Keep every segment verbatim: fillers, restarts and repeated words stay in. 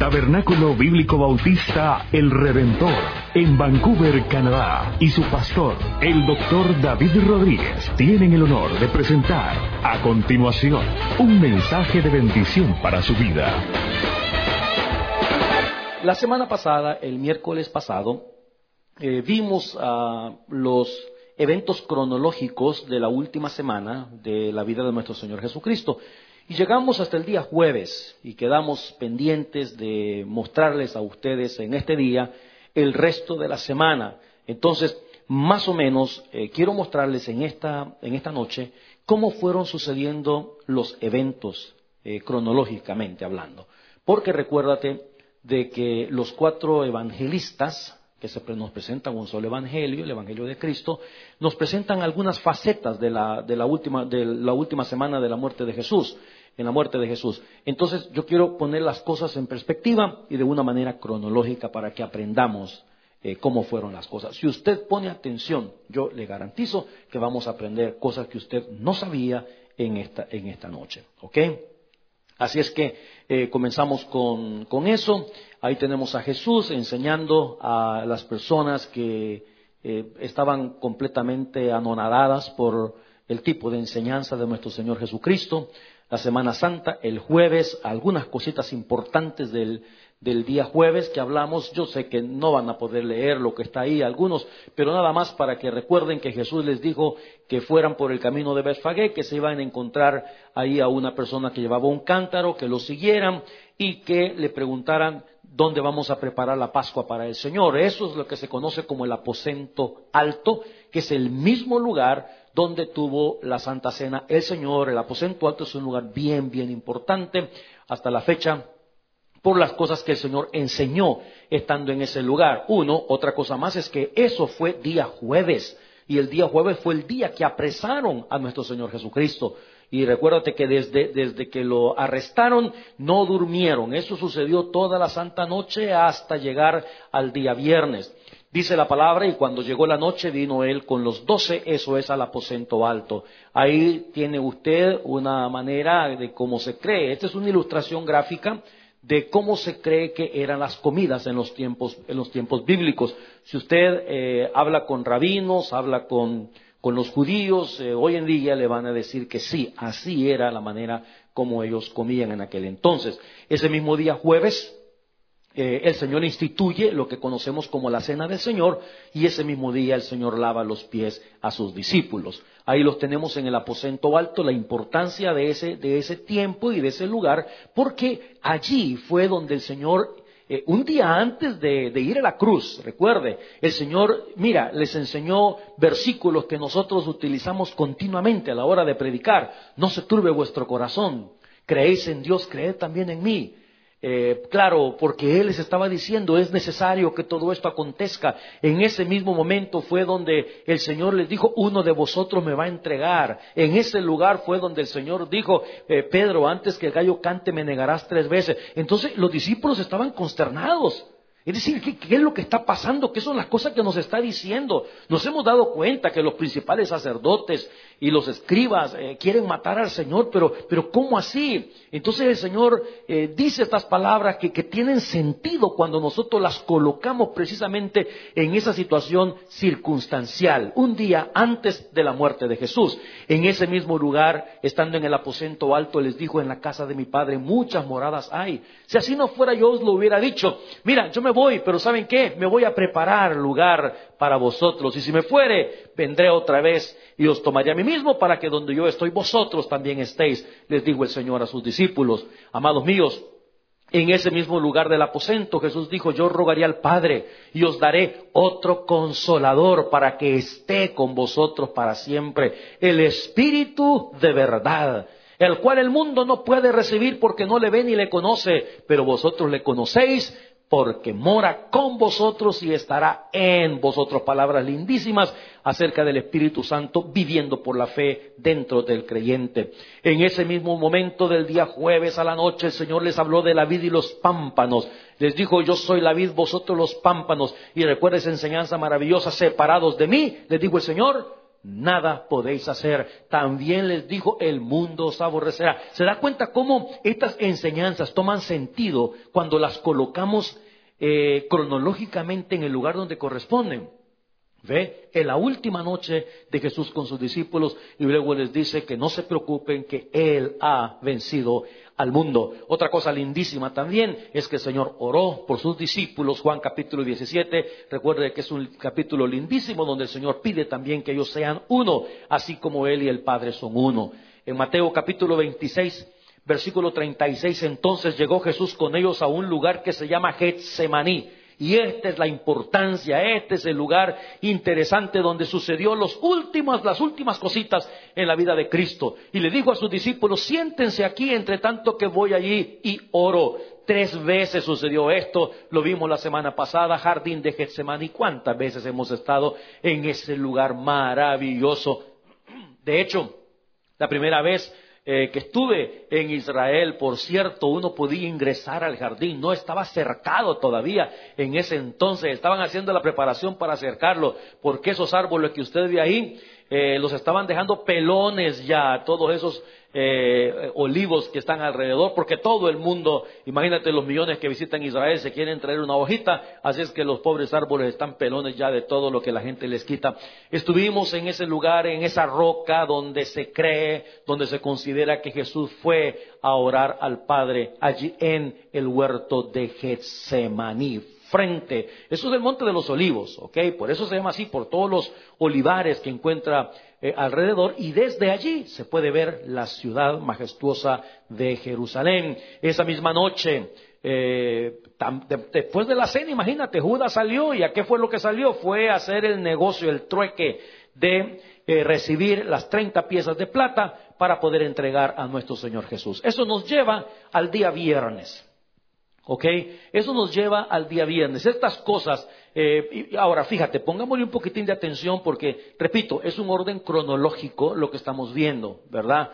Tabernáculo Bíblico Bautista El Redentor, en Vancouver, Canadá, y su pastor, el doctor David Rodríguez, tienen el honor de presentar a continuación un mensaje de bendición para su vida. La semana pasada, el miércoles pasado, eh, vimos uh, los eventos cronológicos de la última semana de la vida de nuestro Señor Jesucristo. Y llegamos hasta el día jueves y quedamos pendientes de mostrarles a ustedes en este día el resto de la semana. Entonces, más o menos, eh, quiero mostrarles en esta, en esta noche cómo fueron sucediendo los eventos eh, cronológicamente hablando. Porque recuérdate de que los cuatro evangelistas que se nos presentan un solo evangelio, el evangelio de Cristo, nos presentan algunas facetas de la, de la última, de la última semana de la muerte de Jesús, en la muerte de Jesús. Entonces yo quiero poner las cosas en perspectiva y de una manera cronológica para que aprendamos eh, cómo fueron las cosas. Si usted pone atención, yo le garantizo que vamos a aprender cosas que usted no sabía en esta, en esta noche, ¿ok? Así es que eh, comenzamos con, con eso. Ahí tenemos a Jesús enseñando a las personas que eh, estaban completamente anonadadas por el tipo de enseñanza de nuestro Señor Jesucristo. La Semana Santa, el jueves, algunas cositas importantes del, del día jueves que hablamos. Yo sé que no van a poder leer lo que está ahí algunos, pero nada más para que recuerden que Jesús les dijo que fueran por el camino de Betfagé, que se iban a encontrar ahí a una persona que llevaba un cántaro, que lo siguieran y que le preguntaran dónde vamos a preparar la Pascua para el Señor. Eso es lo que se conoce como el aposento alto, que es el mismo lugar donde tuvo la Santa Cena el Señor. El aposento alto es un lugar bien, bien importante hasta la fecha por las cosas que el Señor enseñó estando en ese lugar. Uno, otra cosa más es que eso fue día jueves, y el día jueves fue el día que apresaron a nuestro Señor Jesucristo. Y recuérdate que desde, desde que lo arrestaron no durmieron. Eso sucedió toda la santa noche hasta llegar al día viernes. Dice la palabra, y cuando llegó la noche vino él con los doce, eso es al aposento alto. Ahí tiene usted una manera de cómo se cree. Esta es una ilustración gráfica de cómo se cree que eran las comidas en los tiempos, en los tiempos bíblicos. Si usted eh, habla con rabinos, habla con, con los judíos, eh, hoy en día le van a decir que sí, así era la manera como ellos comían en aquel entonces. Ese mismo día jueves, Eh, el Señor instituye lo que conocemos como la Cena del Señor, y ese mismo día el Señor lava los pies a sus discípulos. Ahí los tenemos en el aposento alto, la importancia de ese, de ese tiempo y de ese lugar, porque allí fue donde el Señor, eh, un día antes de, de ir a la cruz, recuerde, el Señor, mira, les enseñó versículos que nosotros utilizamos continuamente a la hora de predicar. No se turbe vuestro corazón, creéis en Dios, creed también en mí. Eh, claro, porque Él les estaba diciendo, es necesario que todo esto acontezca. En ese mismo momento fue donde el Señor les dijo, uno de vosotros me va a entregar. En ese lugar fue donde el Señor dijo, eh, Pedro, antes que el gallo cante me negarás tres veces. Entonces los discípulos estaban consternados. Es decir, ¿qué, ¿qué es lo que está pasando? ¿Qué son las cosas que nos está diciendo? Nos hemos dado cuenta que los principales sacerdotes y los escribas eh, quieren matar al Señor, pero, pero ¿cómo así? Entonces el Señor eh, dice estas palabras que, que tienen sentido cuando nosotros las colocamos precisamente en esa situación circunstancial, un día antes de la muerte de Jesús. En ese mismo lugar, estando en el aposento alto, les dijo, en la casa de mi Padre muchas moradas hay. Si así no fuera, yo os lo hubiera dicho. Mira, yo me voy, pero ¿saben qué? Me voy a preparar lugar para vosotros. Y si me fuere, vendré otra vez y os tomaré a mí mismo para que donde yo estoy, vosotros también estéis, les dijo el Señor a sus discípulos. Amados míos, en ese mismo lugar del aposento, Jesús dijo, yo rogaré al Padre y os daré otro consolador para que esté con vosotros para siempre, el Espíritu de verdad, el cual el mundo no puede recibir porque no le ve ni le conoce, pero vosotros le conocéis porque mora con vosotros y estará en vosotros. Palabras lindísimas acerca del Espíritu Santo viviendo por la fe dentro del creyente. En ese mismo momento del día jueves a la noche, el Señor les habló de la vid y los pámpanos. Les dijo, yo soy la vid, vosotros los pámpanos. Y recuerda esa enseñanza maravillosa, separados de mí, les dijo el Señor, nada podéis hacer. También les dijo, el mundo os aborrecerá. ¿Se da cuenta cómo estas enseñanzas toman sentido cuando las colocamos eh, cronológicamente en el lugar donde corresponden? ¿Ve? En la última noche de Jesús con sus discípulos, y luego les dice que no se preocupen, que Él ha vencido al mundo. Otra cosa lindísima también es que el Señor oró por sus discípulos. Juan capítulo diecisiete, recuerde que es un capítulo lindísimo donde el Señor pide también que ellos sean uno, así como Él y el Padre son uno. En Mateo capítulo veintiséis, versículo treinta y seis, entonces llegó Jesús con ellos a un lugar que se llama Getsemaní. Y esta es la importancia, este es el lugar interesante donde sucedió los últimos, las últimas cositas en la vida de Cristo. Y le dijo a sus discípulos, siéntense aquí entre tanto que voy allí y oro. Tres veces sucedió esto, lo vimos la semana pasada, jardín de Getsemaní. ¿Cuántas veces hemos estado en ese lugar maravilloso? De hecho, la primera vez Eh, que estuve en Israel, por cierto, uno podía ingresar al jardín, no estaba cercado todavía en ese entonces, estaban haciendo la preparación para acercarlo, porque esos árboles que usted ve ahí, eh, los estaban dejando pelones ya, todos esos eh, olivos que están alrededor, porque todo el mundo, imagínate los millones que visitan Israel, se quieren traer una hojita, así es que los pobres árboles están pelones ya de todo lo que la gente les quita. Estuvimos en ese lugar, en esa roca donde se cree, donde se considera que Jesús fue a orar al Padre, allí en el huerto de Getsemaní. Frente, eso es el Monte de los Olivos, ¿ok? Por eso se llama así, por todos los olivares que encuentra eh, alrededor, y desde allí se puede ver la ciudad majestuosa de Jerusalén. Esa misma noche, eh, tam, de, después de la cena, imagínate, Judas salió, ¿y a qué fue lo que salió? Fue a hacer el negocio, el trueque de eh, recibir las treinta piezas de plata para poder entregar a nuestro Señor Jesús. Eso nos lleva al día viernes. ¿Ok? Eso nos lleva al día viernes. Estas cosas, eh, y ahora fíjate, pongámosle un poquitín de atención porque, repito, es un orden cronológico lo que estamos viendo, ¿verdad?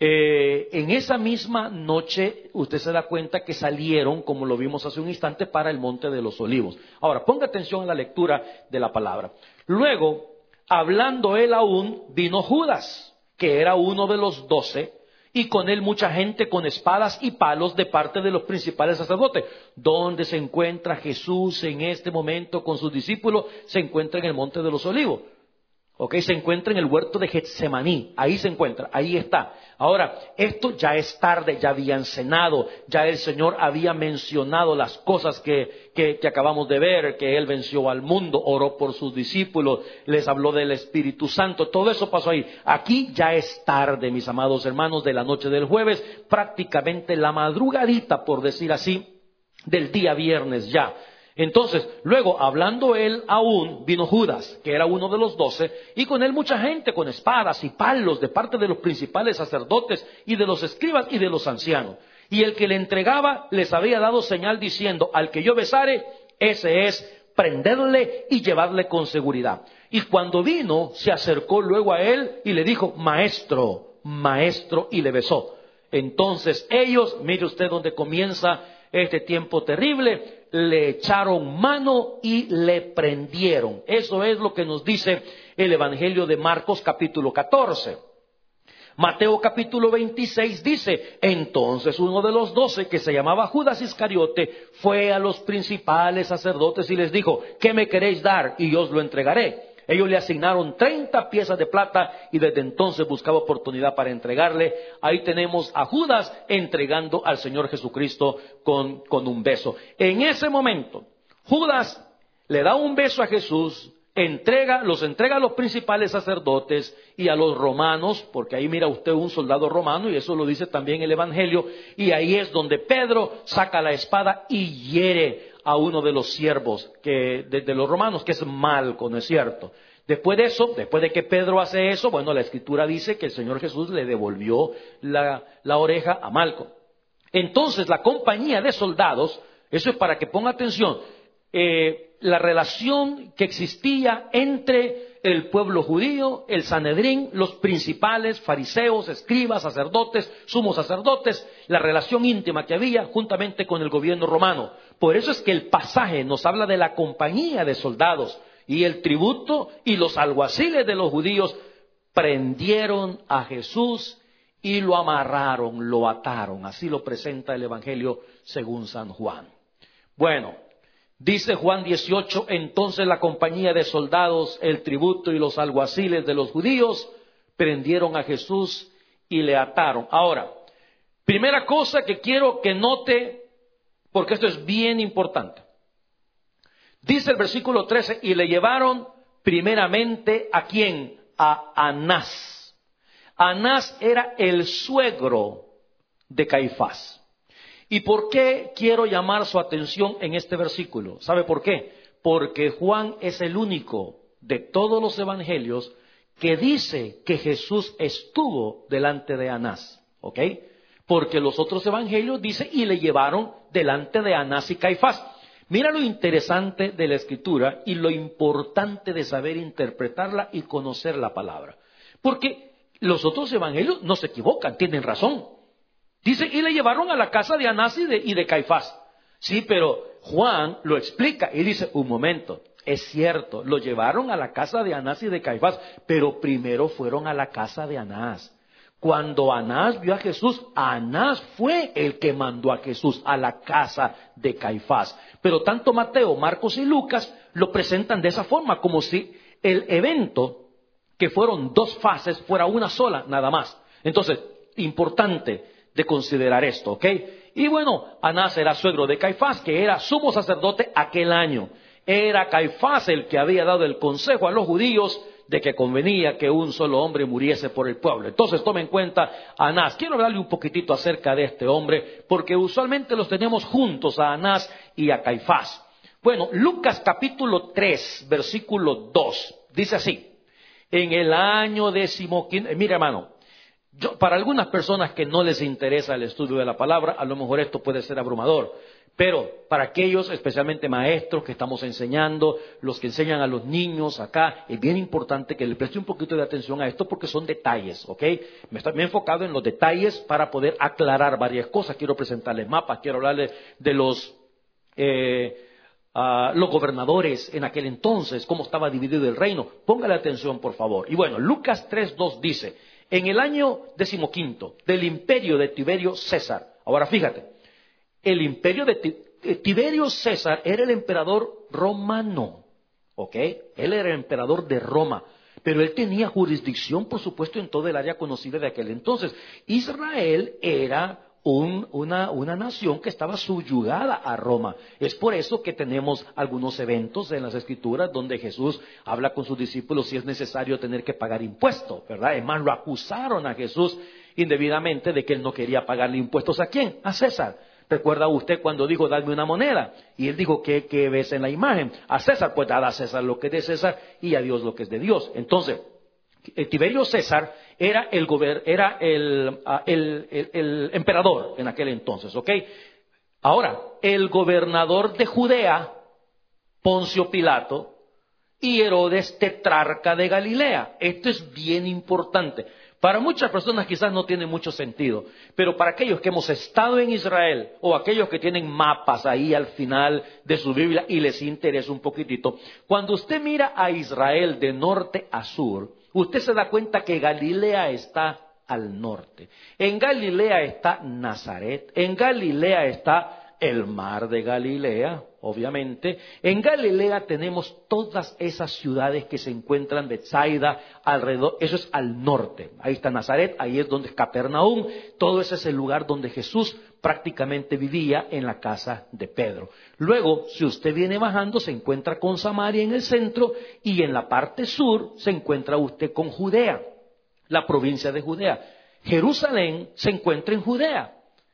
Eh, en esa misma noche, usted se da cuenta que salieron, como lo vimos hace un instante, para el Monte de los Olivos. Ahora, ponga atención a la lectura de la palabra. Luego, hablando él aún, vino Judas, que era uno de los doce, y con él mucha gente con espadas y palos de parte de los principales sacerdotes. ¿Dónde se encuentra Jesús en este momento con sus discípulos? Se encuentra en el Monte de los Olivos. ¿Ok? Se encuentra en el huerto de Getsemaní. Ahí se encuentra, ahí está. Ahora, esto ya es tarde, ya habían cenado, ya el Señor había mencionado las cosas que, que, que acabamos de ver, que Él venció al mundo, oró por sus discípulos, les habló del Espíritu Santo, todo eso pasó ahí. Aquí ya es tarde, mis amados hermanos, de la noche del jueves, prácticamente la madrugadita, por decir así, del día viernes ya. Entonces, luego, hablando él aún, vino Judas, que era uno de los doce, y con él mucha gente con espadas y palos de parte de los principales sacerdotes y de los escribas y de los ancianos. Y el que le entregaba les había dado señal diciendo, al que yo besare, ese es, prenderle y llevarle con seguridad. Y cuando vino, se acercó luego a él y le dijo, maestro, maestro, y le besó. Entonces ellos, mire usted dónde comienza este tiempo terrible, le echaron mano y le prendieron. Eso es lo que nos dice el Evangelio de Marcos capítulo catorce. Mateo capítulo veintiséis dice, entonces uno de los doce, que se llamaba Judas Iscariote, fue a los principales sacerdotes y les dijo, ¿qué me queréis dar? Y yo os lo entregaré. Ellos le asignaron treinta piezas de plata y desde entonces buscaba oportunidad para entregarle. Ahí tenemos a Judas entregando al Señor Jesucristo con, con un beso. En ese momento, Judas le da un beso a Jesús, entrega, los entrega a los principales sacerdotes y a los romanos, porque ahí mira usted un soldado romano y eso lo dice también el Evangelio. Y ahí es donde Pedro saca la espada y hiere a uno de los siervos que, de, de los romanos, que es Malco, ¿no es cierto? Después de eso, después de que Pedro hace eso, bueno, la Escritura dice que el Señor Jesús le devolvió la, la oreja a Malco. Entonces, la compañía de soldados, eso es para que ponga atención, eh, la relación que existía entre el pueblo judío, el Sanedrín, los principales, fariseos, escribas, sacerdotes, sumos sacerdotes, la relación íntima que había juntamente con el gobierno romano. Por eso es que el pasaje nos habla de la compañía de soldados y el tributo y los alguaciles de los judíos prendieron a Jesús y lo amarraron, lo ataron. Así lo presenta el Evangelio según San Juan. Bueno, dice Juan dieciocho, entonces la compañía de soldados, el tributo y los alguaciles de los judíos prendieron a Jesús y le ataron. Ahora, primera cosa que quiero que note, porque esto es bien importante. Dice el versículo trece, y le llevaron primeramente ¿a quién? A Anás. Anás era el suegro de Caifás. ¿Y por qué quiero llamar su atención en este versículo? ¿Sabe por qué? Porque Juan es el único de todos los evangelios que dice que Jesús estuvo delante de Anás. ¿Ok? Porque los otros evangelios dicen y le llevaron delante de Anás y Caifás. Mira lo interesante de la Escritura y lo importante de saber interpretarla y conocer la palabra. Porque los otros evangelios no se equivocan, tienen razón. Dice, y le llevaron a la casa de Anás y de, y de Caifás. Sí, pero Juan lo explica y dice, un momento, es cierto, lo llevaron a la casa de Anás y de Caifás, pero primero fueron a la casa de Anás. Cuando Anás vio a Jesús, Anás fue el que mandó a Jesús a la casa de Caifás. Pero tanto Mateo, Marcos y Lucas lo presentan de esa forma, como si el evento, que fueron dos fases, fuera una sola, nada más. Entonces, importante de considerar esto, ¿ok? Y bueno, Anás era suegro de Caifás, que era sumo sacerdote aquel año. Era Caifás el que había dado el consejo a los judíos de que convenía que un solo hombre muriese por el pueblo. Entonces tome en cuenta a Anás. Quiero hablarle un poquitito acerca de este hombre, porque usualmente los tenemos juntos a Anás y a Caifás. Bueno, Lucas capítulo tres, versículo dos, dice así, en el año decimoquinto, mira hermano, yo, para algunas personas que no les interesa el estudio de la palabra, a lo mejor esto puede ser abrumador. Pero para aquellos, especialmente maestros que estamos enseñando, los que enseñan a los niños acá, es bien importante que le preste un poquito de atención a esto porque son detalles, ¿ok? Me, está, me he enfocado en los detalles para poder aclarar varias cosas. Quiero presentarles mapas, quiero hablarles de los, eh, uh, los gobernadores en aquel entonces, cómo estaba dividido el reino. Póngale atención, por favor. Y bueno, Lucas tres dos dice, en el año decimoquinto del imperio de Tiberio César. Ahora fíjate. El imperio de Tiberio César era el emperador romano, ¿ok? Él era el emperador de Roma, pero él tenía jurisdicción, por supuesto, en todo el área conocida de aquel entonces. Israel era un, una, una nación que estaba subyugada a Roma. Es por eso que tenemos algunos eventos en las Escrituras donde Jesús habla con sus discípulos si es necesario tener que pagar impuestos, ¿verdad? Además, lo acusaron a Jesús indebidamente de que él no quería pagarle impuestos. ¿A quién? A César. ¿Recuerda usted cuando dijo, dame una moneda? Y él dijo, ¿qué, qué ves en la imagen? A César, pues dad a César lo que es de César y a Dios lo que es de Dios. Entonces, el Tiberio César era el, gober, era el, el, el, el emperador en aquel entonces, ¿ok? Ahora, el gobernador de Judea, Poncio Pilato, y Herodes, tetrarca de Galilea. Esto es bien importante. Para muchas personas quizás no tiene mucho sentido, pero para aquellos que hemos estado en Israel o aquellos que tienen mapas ahí al final de su Biblia y les interesa un poquitito, cuando usted mira a Israel de norte a sur, usted se da cuenta que Galilea está al norte. En Galilea está Nazaret, en Galilea está el mar de Galilea, obviamente. En Galilea tenemos todas esas ciudades que se encuentran, Betsaida, alrededor, eso es al norte. Ahí está Nazaret, ahí es donde es Capernaum, todo ese es el lugar donde Jesús prácticamente vivía en la casa de Pedro. Luego, si usted viene bajando, se encuentra con Samaria en el centro y en la parte sur se encuentra usted con Judea, la provincia de Judea. Jerusalén se encuentra en Judea.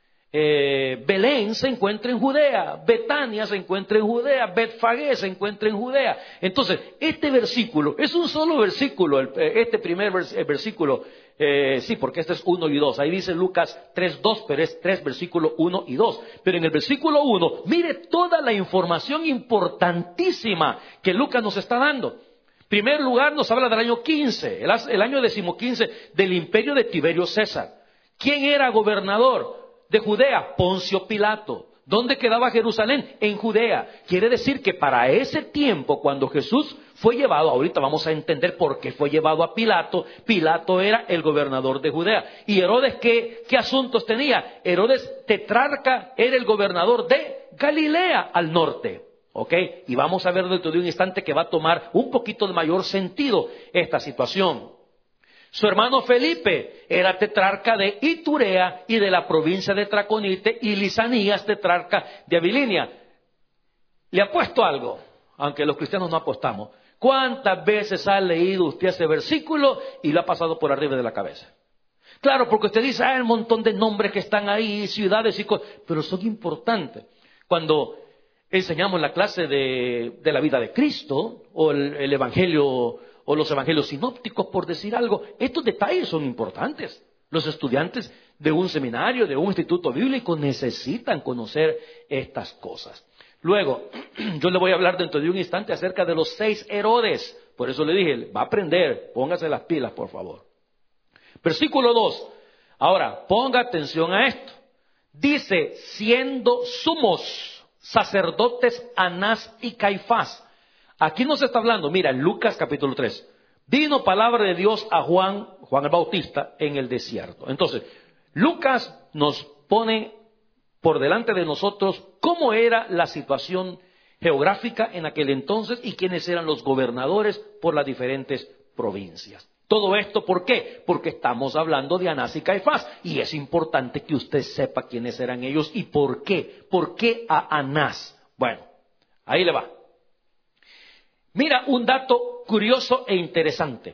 Eh, Belén se encuentra en Judea, Betania se encuentra en Judea, Betfagé se encuentra en Judea. Entonces, este versículo es un solo versículo, el, este primer vers, el versículo, eh, sí, porque este es uno y dos. Ahí dice Lucas tres dos, pero es tres versículos uno y dos. Pero en el versículo uno, mire toda la información importantísima que Lucas nos está dando. En primer lugar, nos habla del año quince, el, el año decimoquince del imperio de Tiberio César. ¿Quién era gobernador de Judea? Poncio Pilato. ¿Dónde quedaba Jerusalén? En Judea. Quiere decir que para ese tiempo, cuando Jesús fue llevado, ahorita vamos a entender por qué fue llevado a Pilato. Pilato era el gobernador de Judea. ¿Y Herodes qué, qué asuntos tenía? Herodes tetrarca era el gobernador de Galilea al norte. ¿Ok? Y vamos a ver dentro de un instante que va a tomar un poquito de mayor sentido esta situación. Su hermano Felipe era tetrarca de Iturea y de la provincia de Traconite, y Lisanías, tetrarca de Abilinia. Le apuesto algo, aunque los cristianos no apostamos. ¿Cuántas veces ha leído usted ese versículo y lo ha pasado por arriba de la cabeza? Claro, porque usted dice, hay un montón de nombres que están ahí, ciudades y cosas, pero son importantes. Cuando enseñamos la clase de, de la vida de Cristo, o el, el Evangelio, o los evangelios sinópticos, por decir algo, estos detalles son importantes. Los estudiantes de un seminario, de un instituto bíblico, necesitan conocer estas cosas. Luego, yo le voy a hablar dentro de un instante acerca de los seis Herodes. Por eso le dije, va a aprender, póngase las pilas, por favor. Versículo dos. Ahora, ponga atención a esto. Dice, siendo sumos sacerdotes Anás y Caifás. Aquí no se está hablando, mira, en Lucas capítulo tres. Vino palabra de Dios a Juan, Juan el Bautista, en el desierto. Entonces, Lucas nos pone por delante de nosotros cómo era la situación geográfica en aquel entonces y quiénes eran los gobernadores por las diferentes provincias. Todo esto, ¿por qué? Porque estamos hablando de Anás y Caifás, y es importante que usted sepa quiénes eran ellos y por qué. ¿Por qué a Anás? Bueno, ahí le va. Mira, un dato curioso e interesante.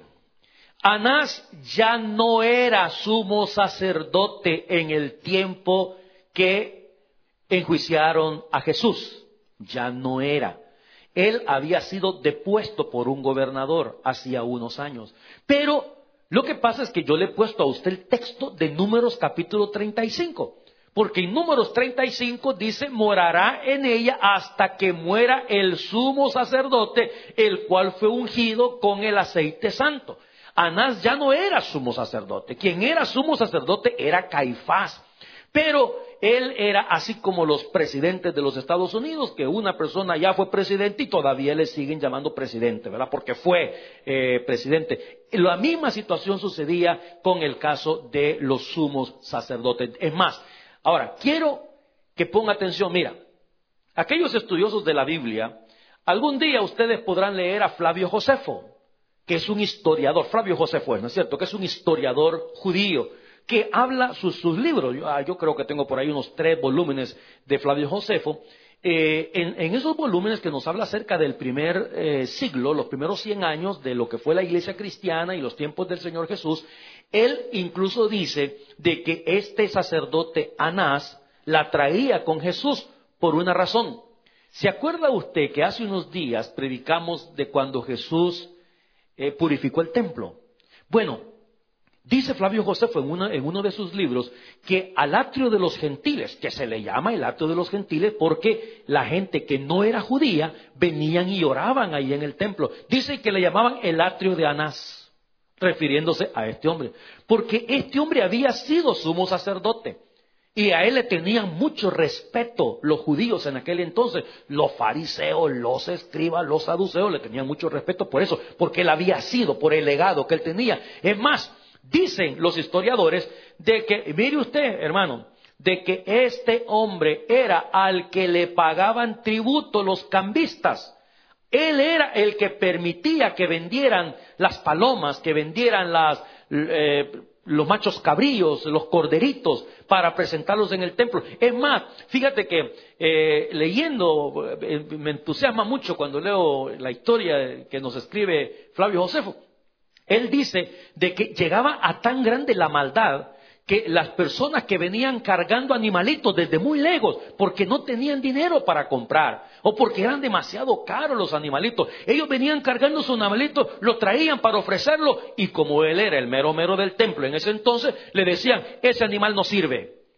Anás ya no era sumo sacerdote en el tiempo que enjuiciaron a Jesús. Ya no era. Él había sido depuesto por un gobernador hacía unos años. Pero lo que pasa es que yo le he puesto a usted el texto de Números capítulo treinta y cinco. Porque en Números treinta y cinco dice, morará en ella hasta que muera el sumo sacerdote, el cual fue ungido con el aceite santo. Anás ya no era sumo sacerdote. Quien era sumo sacerdote era Caifás. Pero él era así como los presidentes de los Estados Unidos, que una persona ya fue presidente y todavía le siguen llamando presidente, ¿verdad? Porque fue eh, presidente. La misma situación sucedía con el caso de los sumos sacerdotes. Es más, ahora, quiero que ponga atención. Mira, aquellos estudiosos de la Biblia, algún día ustedes podrán leer a Flavio Josefo, que es un historiador. Flavio Josefo, ¿no es cierto? Que es un historiador judío, que habla sus, sus libros. Yo, yo creo que tengo por ahí unos tres volúmenes de Flavio Josefo. Eh, en, en esos volúmenes que nos habla acerca del primer eh, siglo, los primeros cien años de lo que fue la iglesia cristiana y los tiempos del Señor Jesús, él incluso dice de que este sacerdote Anás la traía con Jesús por una razón. ¿Se acuerda usted que hace unos días predicamos de cuando Jesús eh, purificó el templo? Bueno, dice Flavio Josefo en, una, en uno de sus libros que al atrio de los gentiles, que se le llama el atrio de los gentiles porque la gente que no era judía venían y oraban ahí en el templo. Dice que le llamaban el atrio de Anás, refiriéndose a este hombre, porque este hombre había sido sumo sacerdote y a él le tenían mucho respeto los judíos en aquel entonces. Los fariseos, los escribas, los saduceos le tenían mucho respeto por eso, porque él había sido, por el legado que él tenía. Es más, dicen los historiadores de que, mire usted, hermano, de que este hombre era al que le pagaban tributo los cambistas. Él era el que permitía que vendieran las palomas, que vendieran las, eh, los machos cabríos, los corderitos, para presentarlos en el templo. Es más, fíjate que eh, leyendo, eh, me entusiasma mucho cuando leo la historia que nos escribe Flavio Josefo. Él dice de que llegaba a tan grande la maldad que las personas que venían cargando animalitos desde muy lejos, porque no tenían dinero para comprar, o porque eran demasiado caros los animalitos, ellos venían cargando sus animalitos, los traían para ofrecerlo, y como él era el mero mero del templo en ese entonces, le decían, ese animal no sirve.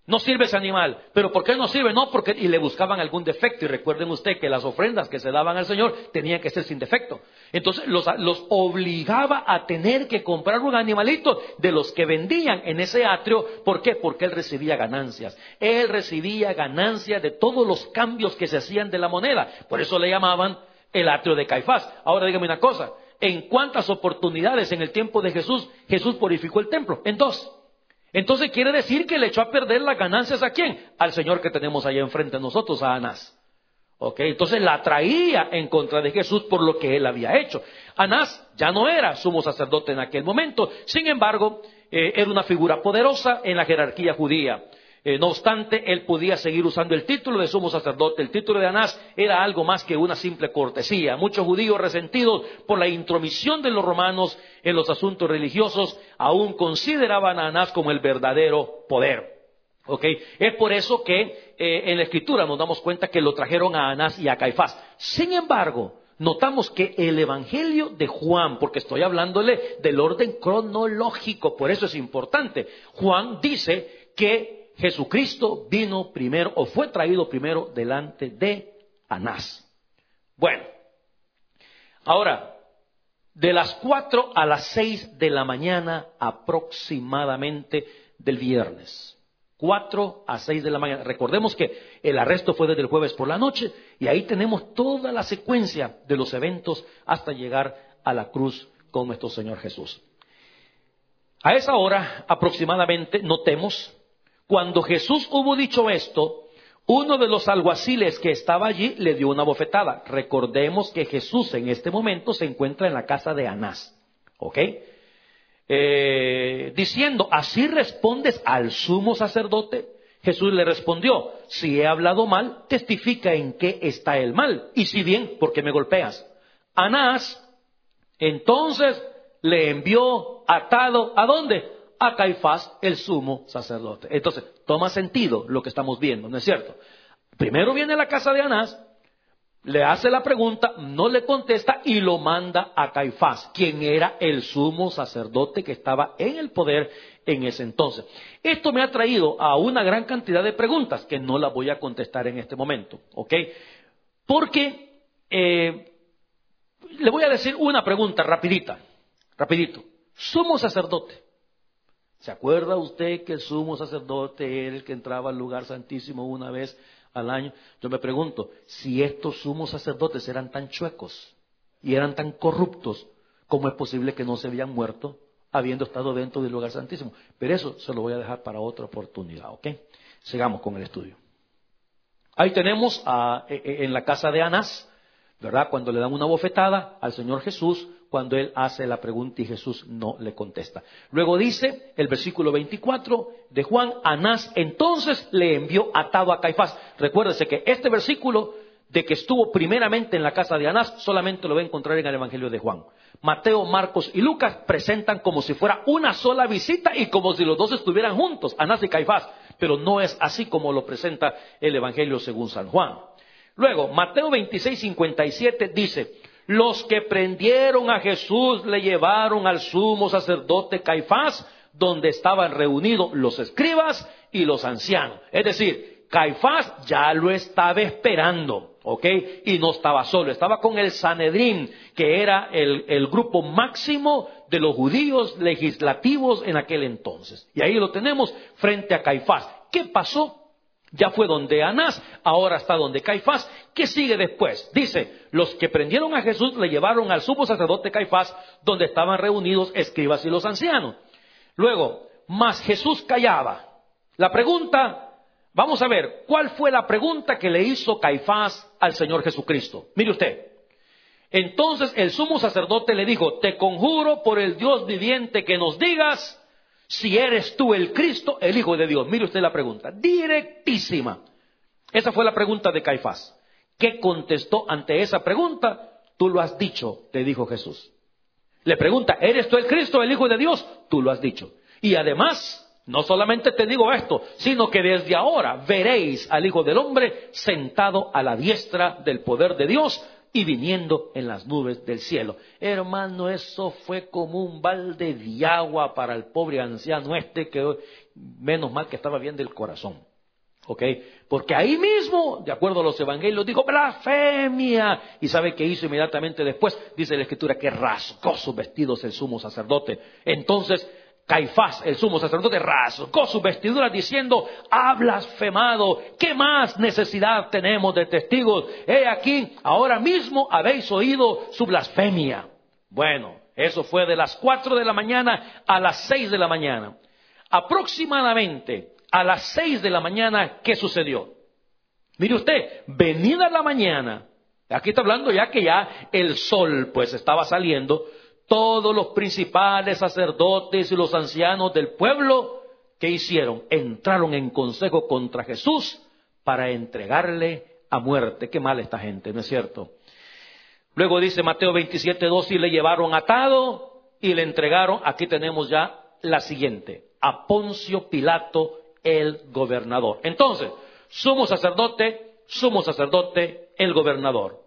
No sirve ese animal. ¿Pero por qué no sirve? No, porque y le buscaban algún defecto. Y recuerden usted que las ofrendas que se daban al Señor tenían que ser sin defecto. Entonces los, los obligaba a tener que comprar un animalito de los que vendían en ese atrio. ¿Por qué? Porque él recibía ganancias. Él recibía ganancias de todos los cambios que se hacían de la moneda. Por eso le llamaban el atrio de Caifás. Ahora dígame una cosa. ¿En cuántas oportunidades en el tiempo de Jesús, Jesús purificó el templo? En dos. Entonces quiere decir que le echó a perder las ganancias ¿a quién? Al señor que tenemos allá enfrente de nosotros, a Anás. ¿Ok? Entonces la traía en contra de Jesús por lo que él había hecho. Anás ya no era sumo sacerdote en aquel momento. Sin embargo, eh, era una figura poderosa en la jerarquía judía. Eh, no obstante, él podía seguir usando el título de sumo sacerdote. El título de Anás era algo más que una simple cortesía. Muchos judíos resentidos por la intromisión de los romanos en los asuntos religiosos aún consideraban a Anás como el verdadero poder. ¿Okay? Es por eso que eh, en la Escritura nos damos cuenta que lo trajeron a Anás y a Caifás. Sin embargo, notamos que el Evangelio de Juan, porque estoy hablándole del orden cronológico, por eso es importante. Juan dice que Jesucristo vino primero o fue traído primero delante de Anás. Bueno, ahora, de las cuatro a las seis de la mañana aproximadamente del viernes. Cuatro a seis de la mañana. Recordemos que el arresto fue desde el jueves por la noche y ahí tenemos toda la secuencia de los eventos hasta llegar a la cruz con nuestro Señor Jesús. A esa hora aproximadamente, notemos, cuando Jesús hubo dicho esto, uno de los alguaciles que estaba allí le dio una bofetada. Recordemos que Jesús en este momento se encuentra en la casa de Anás. ¿Ok? Eh, diciendo, ¿así respondes al sumo sacerdote? Jesús le respondió, si he hablado mal, testifica en qué está el mal. Y si bien, ¿por qué me golpeas? Anás, entonces le envió atado, ¿a dónde? A Caifás, el sumo sacerdote. Entonces, toma sentido lo que estamos viendo, ¿no es cierto? Primero viene a la casa de Anás, le hace la pregunta, no le contesta y lo manda a Caifás, quien era el sumo sacerdote que estaba en el poder en ese entonces. Esto me ha traído a una gran cantidad de preguntas que no las voy a contestar en este momento, ¿ok? Porque eh, le voy a decir una pregunta rapidita, rapidito. Sumo sacerdote. ¿Se acuerda usted que el sumo sacerdote era el que entraba al lugar santísimo una vez al año? Yo me pregunto, si estos sumos sacerdotes eran tan chuecos y eran tan corruptos, ¿cómo es posible que no se habían muerto habiendo estado dentro del lugar santísimo? Pero eso se lo voy a dejar para otra oportunidad, ¿ok? Sigamos con el estudio. Ahí tenemos a, en la casa de Anás, ¿verdad? Cuando le dan una bofetada al Señor Jesús, cuando él hace la pregunta y Jesús no le contesta. Luego dice el versículo veinticuatro de Juan, Anás entonces le envió atado a Caifás. Recuérdese que este versículo de que estuvo primeramente en la casa de Anás solamente lo va a encontrar en el Evangelio de Juan. Mateo, Marcos y Lucas presentan como si fuera una sola visita y como si los dos estuvieran juntos, Anás y Caifás. Pero no es así como lo presenta el Evangelio según San Juan. Luego, Mateo veintiséis, cincuenta y siete dice, los que prendieron a Jesús le llevaron al sumo sacerdote Caifás, donde estaban reunidos los escribas y los ancianos. Es decir, Caifás ya lo estaba esperando, ¿ok? Y no estaba solo, estaba con el Sanedrín, que era el, el grupo máximo de los judíos legislativos en aquel entonces. Y ahí lo tenemos frente a Caifás. ¿Qué pasó? Ya fue donde Anás, ahora está donde Caifás. ¿Qué sigue después? Dice, los que prendieron a Jesús le llevaron al sumo sacerdote Caifás, donde estaban reunidos escribas y los ancianos. Luego, mas Jesús callaba. La pregunta, vamos a ver, ¿cuál fue la pregunta que le hizo Caifás al Señor Jesucristo? Mire usted. Entonces el sumo sacerdote le dijo, te conjuro por el Dios viviente que nos digas si eres tú el Cristo, el Hijo de Dios. Mire usted la pregunta, directísima. Esa fue la pregunta de Caifás. ¿Qué contestó ante esa pregunta? Tú lo has dicho, le dijo Jesús. Le pregunta, ¿eres tú el Cristo, el Hijo de Dios? Tú lo has dicho. Y además, no solamente te digo esto, sino que desde ahora veréis al Hijo del Hombre sentado a la diestra del poder de Dios y viniendo en las nubes del cielo. Hermano, eso fue como un balde de agua para el pobre anciano este que, menos mal que estaba bien del corazón. ¿Ok? Porque ahí mismo, de acuerdo a los evangelios, dijo blasfemia. ¿Y sabe qué hizo inmediatamente después? Dice la Escritura que rasgó sus vestidos el sumo sacerdote. Entonces Caifás, el sumo sacerdote, rasgó sus vestiduras diciendo: ha blasfemado. ¿Qué más necesidad tenemos de testigos? He aquí, ahora mismo habéis oído su blasfemia. Bueno, eso fue de las cuatro de la mañana a las seis de la mañana. Aproximadamente a las seis de la mañana, ¿qué sucedió? Mire usted, venida la mañana, aquí está hablando ya que ya el sol pues estaba saliendo, todos los principales sacerdotes y los ancianos del pueblo, ¿qué hicieron? Entraron en consejo contra Jesús para entregarle a muerte. Qué mal esta gente, ¿no es cierto? Luego dice Mateo veintisiete, dos, y le llevaron atado y le entregaron, aquí tenemos ya la siguiente, a Poncio Pilato, el gobernador. Entonces, sumo sacerdote, sumo sacerdote, el gobernador.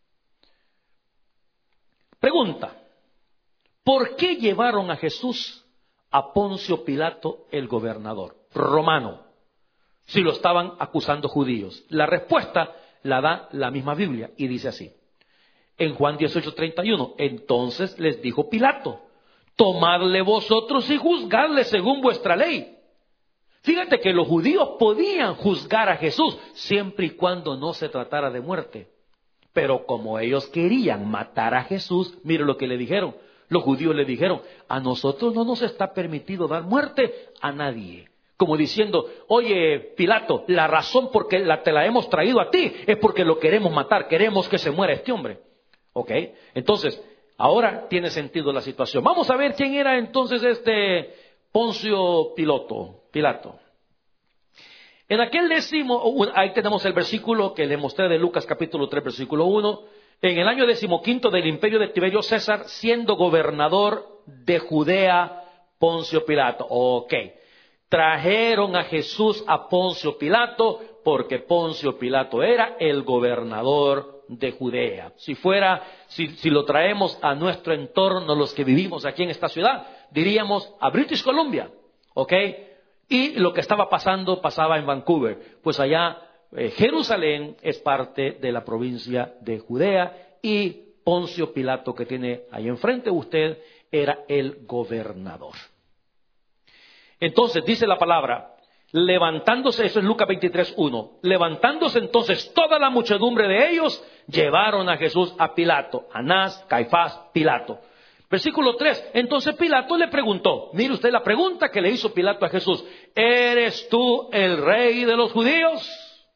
Pregunta: ¿por qué llevaron a Jesús a Poncio Pilato, el gobernador romano, si lo estaban acusando judíos? La respuesta la da la misma Biblia y dice así, en Juan dieciocho, treinta y uno, entonces les dijo Pilato: tomadle vosotros y juzgadle según vuestra ley. Fíjate que los judíos podían juzgar a Jesús siempre y cuando no se tratara de muerte. Pero como ellos querían matar a Jesús, mire lo que le dijeron. Los judíos le dijeron: a nosotros no nos está permitido dar muerte a nadie. Como diciendo: oye, Pilato, la razón por que la, te la hemos traído a ti es porque lo queremos matar, queremos que se muera este hombre. ¿Ok? Entonces, ahora tiene sentido la situación. Vamos a ver quién era entonces este Poncio Pilato. Pilato. En aquel décimo, ahí tenemos el versículo que le mostré de Lucas capítulo tres, versículo uno. En el año decimoquinto del imperio de Tiberio César, siendo gobernador de Judea, Poncio Pilato. Ok. Trajeron a Jesús a Poncio Pilato porque Poncio Pilato era el gobernador de Judea. Si fuera, si, si lo traemos a nuestro entorno, los que vivimos aquí en esta ciudad, diríamos a British Columbia. Ok. Y lo que estaba pasando, pasaba en Vancouver. Pues allá, eh, Jerusalén es parte de la provincia de Judea y Poncio Pilato, que tiene ahí enfrente usted, era el gobernador. Entonces, dice la palabra, levantándose, eso es Lucas veintitrés, uno, levantándose entonces toda la muchedumbre de ellos, llevaron a Jesús a Pilato, Anás, Caifás, Pilato. Versículo tres, entonces Pilato le preguntó, mire usted la pregunta que le hizo Pilato a Jesús: ¿eres tú el rey de los judíos?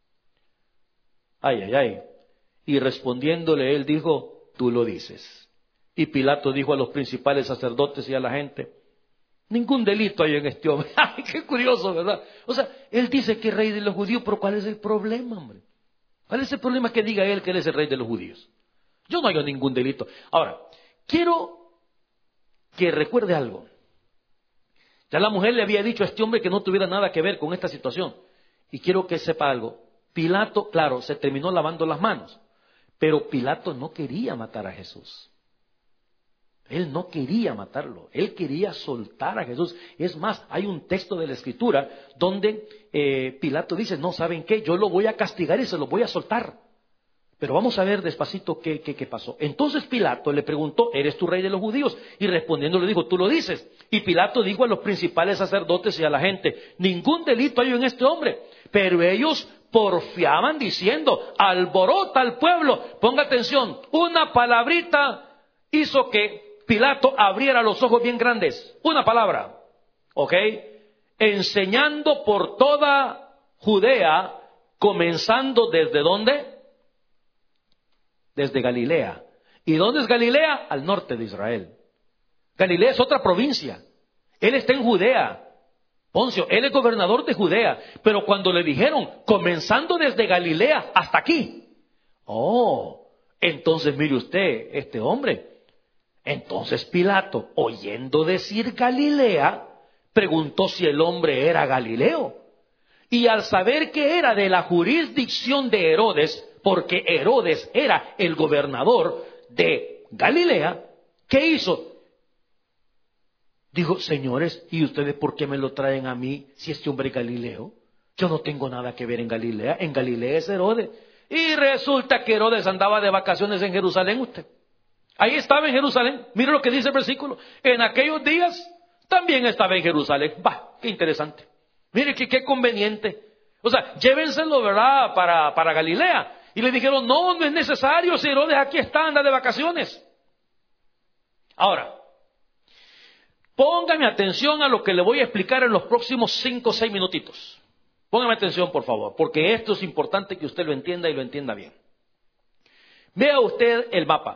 Ay, ay, ay. Y respondiéndole él dijo: tú lo dices. Y Pilato dijo a los principales sacerdotes y a la gente: ningún delito hay en este hombre. Ay, qué curioso, ¿verdad? O sea, él dice que es rey de los judíos, pero ¿cuál es el problema, hombre? ¿Cuál es el problema que diga él que él es el rey de los judíos? Yo no hallo ningún delito. Ahora, quiero que recuerde algo. Ya la mujer le había dicho a este hombre que no tuviera nada que ver con esta situación. Y quiero que sepa algo. Pilato, claro, se terminó lavando las manos. Pero Pilato no quería matar a Jesús. Él no quería matarlo. Él quería soltar a Jesús. Es más, hay un texto de la Escritura donde eh, Pilato dice: no, ¿saben qué? Yo lo voy a castigar y se lo voy a soltar. Pero vamos a ver despacito qué, qué, qué pasó. Entonces Pilato le preguntó: ¿eres tú rey de los judíos? Y respondiendo le dijo: tú lo dices. Y Pilato dijo a los principales sacerdotes y a la gente: ningún delito hay en este hombre. Pero ellos porfiaban diciendo: alborota al pueblo. Ponga atención, una palabrita hizo que Pilato abriera los ojos bien grandes. Una palabra, ¿ok? Enseñando por toda Judea, comenzando desde ¿dónde? Desde Galilea. ¿Y dónde es Galilea? Al norte de Israel. Galilea es otra provincia. Él está en Judea. Poncio, él es gobernador de Judea. Pero cuando le dijeron, comenzando desde Galilea hasta aquí. Oh, entonces mire usted, este hombre. Entonces Pilato, oyendo decir Galilea, preguntó si el hombre era Galileo. Y al saber que era de la jurisdicción de Herodes, porque Herodes era el gobernador de Galilea, ¿qué hizo? Dijo, señores, ¿y ustedes por qué me lo traen a mí si este hombre es Galileo? Yo no tengo nada que ver en Galilea. En Galilea es Herodes. Y resulta que Herodes andaba de vacaciones en Jerusalén, usted. Ahí estaba en Jerusalén. Mire lo que dice el versículo. En aquellos días también estaba en Jerusalén. Va, qué interesante. Mire que qué conveniente. O sea, llévenselo, ¿verdad?, para, para Galilea. Y le dijeron, no, no es necesario, si Herodes aquí está, anda de vacaciones. Ahora, póngame atención a lo que le voy a explicar en los próximos cinco o seis minutitos. Póngame atención, por favor, porque esto es importante que usted lo entienda y lo entienda bien. Vea usted el mapa.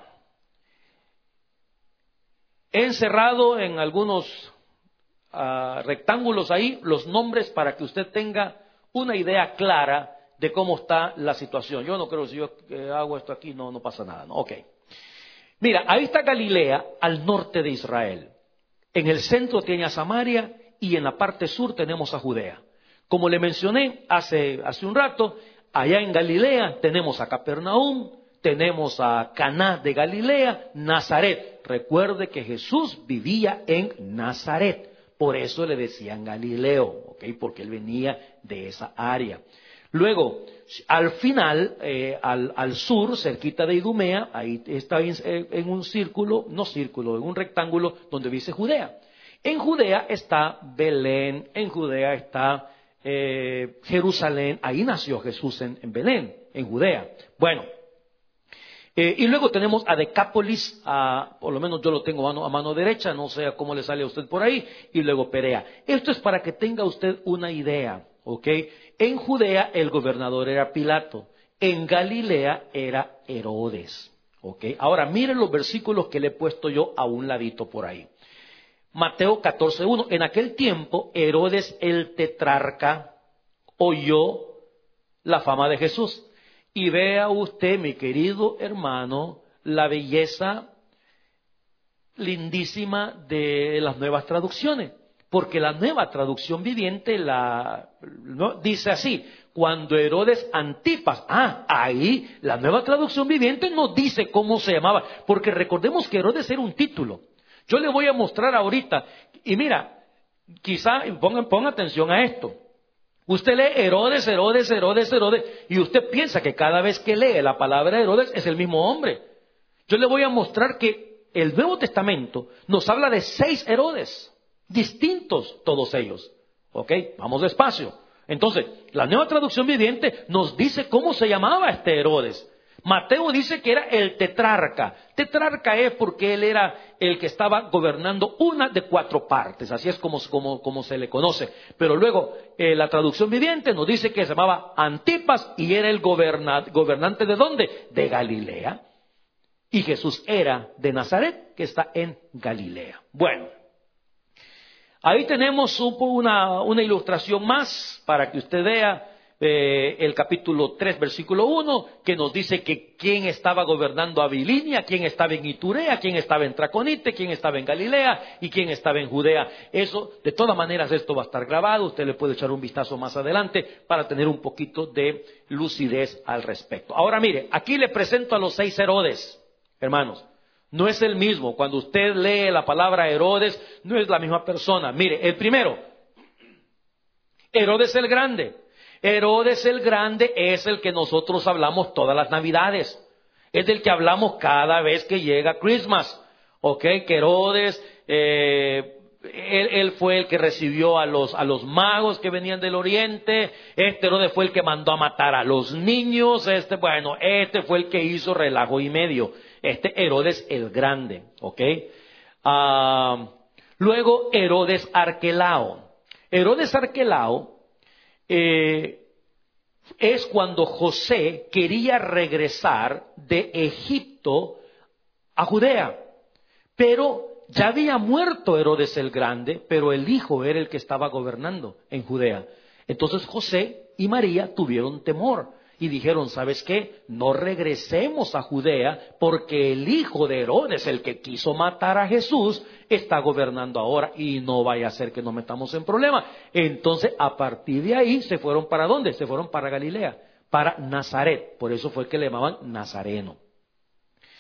He encerrado en algunos uh, rectángulos ahí los nombres para que usted tenga una idea clara de cómo está la situación. Yo no creo que si yo eh, hago esto aquí no, no pasa nada, ¿no? Ok. Mira, ahí está Galilea al norte de Israel. En el centro tiene a Samaria y en la parte sur tenemos a Judea. Como le mencioné hace, hace un rato, allá en Galilea tenemos a Capernaum, tenemos a Caná de Galilea, Nazaret. Recuerde que Jesús vivía en Nazaret, por eso le decían Galileo, ¿ok? Porque él venía de esa área. Luego, al final, eh, al, al sur, cerquita de Idumea, ahí está en, en un círculo, no círculo, en un rectángulo donde dice Judea. En Judea está Belén, en Judea está eh, Jerusalén, ahí nació Jesús en, en Belén, en Judea. Bueno, eh, y luego tenemos a Decápolis, a, por lo menos yo lo tengo a mano, a mano derecha, no sé cómo le sale a usted por ahí, y luego Perea. Esto es para que tenga usted una idea, ¿ok? En Judea el gobernador era Pilato, en Galilea era Herodes, ¿ok? Ahora miren los versículos que le he puesto yo a un ladito por ahí. Mateo catorce uno, en aquel tiempo Herodes el tetrarca oyó la fama de Jesús. Y vea usted, mi querido hermano, la belleza lindísima de las nuevas traducciones. Porque la nueva traducción viviente la, ¿no?, dice así, cuando Herodes Antipas, ah, ahí la nueva traducción viviente no dice cómo se llamaba, porque recordemos que Herodes era un título. Yo le voy a mostrar ahorita, y mira, quizá pongan, pongan atención a esto. Usted lee Herodes, Herodes, Herodes, Herodes, y usted piensa que cada vez que lee la palabra Herodes es el mismo hombre. Yo le voy a mostrar que el Nuevo Testamento nos habla de seis Herodes, distintos todos ellos. ¿Ok? Vamos despacio. Entonces, la nueva traducción viviente nos dice cómo se llamaba este Herodes. Mateo dice que era el tetrarca. Tetrarca es porque él era el que estaba gobernando una de cuatro partes. Así es como, como, como se le conoce. Pero luego eh, la traducción viviente nos dice que se llamaba Antipas y era el goberna, gobernante ¿de dónde? De Galilea. Y Jesús era de Nazaret, que está en Galilea. Bueno, ahí tenemos una, una ilustración más para que usted vea. Eh, el capítulo tres, versículo uno, que nos dice que quién estaba gobernando a Bilinia, quién estaba en Iturea, quién estaba en Traconite, quién estaba en Galilea y quién estaba en Judea. Eso, de todas maneras, esto va a estar grabado. Usted le puede echar un vistazo más adelante para tener un poquito de lucidez al respecto. Ahora mire, aquí le presento a los seis Herodes, hermanos. No es el mismo. Cuando usted lee la palabra Herodes, no es la misma persona. Mire, el primero, Herodes el Grande. Herodes el Grande es el que nosotros hablamos todas las Navidades. Es del que hablamos cada vez que llega Christmas. ¿Ok? Que Herodes, eh, él, él fue el que recibió a los, a los magos que venían del oriente. Este Herodes fue el que mandó a matar a los niños. Este, bueno, este fue el que hizo relajo y medio. Este Herodes el Grande. ¿Ok? Ah, luego Herodes Arquelao. Herodes Arquelao Eh, es cuando José quería regresar de Egipto a Judea, pero ya había muerto Herodes el Grande, pero el hijo era el que estaba gobernando en Judea. Entonces José y María tuvieron temor y dijeron, ¿sabes qué? No regresemos a Judea porque el hijo de Herodes, el que quiso matar a Jesús, está gobernando ahora y no vaya a ser que nos metamos en problemas. Entonces, a partir de ahí, ¿se fueron para dónde? Se fueron para Galilea, para Nazaret. Por eso fue que le llamaban Nazareno.